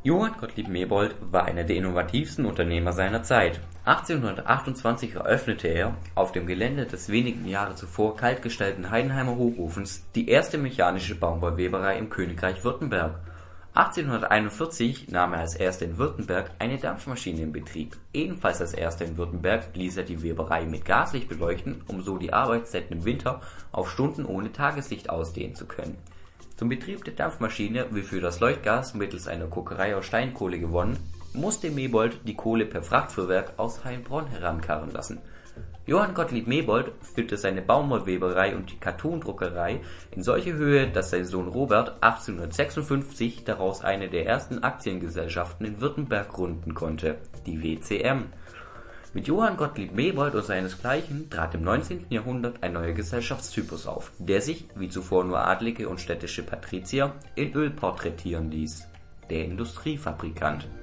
Johann Gottlieb Mebold war einer der innovativsten Unternehmer seiner Zeit. 1828 eröffnete er auf dem Gelände des wenigen Jahre zuvor kaltgestellten Heidenheimer Hochofens die erste mechanische Baumwollweberei im Königreich Württemberg. 1841 nahm er als erster in Württemberg eine Dampfmaschine in Betrieb. Ebenfalls als erster in Württemberg ließ er die Weberei mit Gaslicht beleuchten, um so die Arbeitszeiten im Winter auf Stunden ohne Tageslicht ausdehnen zu können. Zum Betrieb der Dampfmaschine wird für das Leuchtgas mittels einer Kokerei aus Steinkohle gewonnen, musste Mebold die Kohle per Frachtfuhrwerk aus Heilbronn herankarren lassen. Johann Gottlieb Mebold führte seine Baumwollweberei und die Kartondruckerei in solche Höhe, dass sein Sohn Robert 1856 daraus eine der ersten Aktiengesellschaften in Württemberg gründen konnte, die WCM. Mit Johann Gottlieb Mebold und seinesgleichen trat im 19. Jahrhundert ein neuer Gesellschaftstypus auf, der sich, wie zuvor nur adlige und städtische Patrizier, in Öl porträtieren ließ: der Industriefabrikant.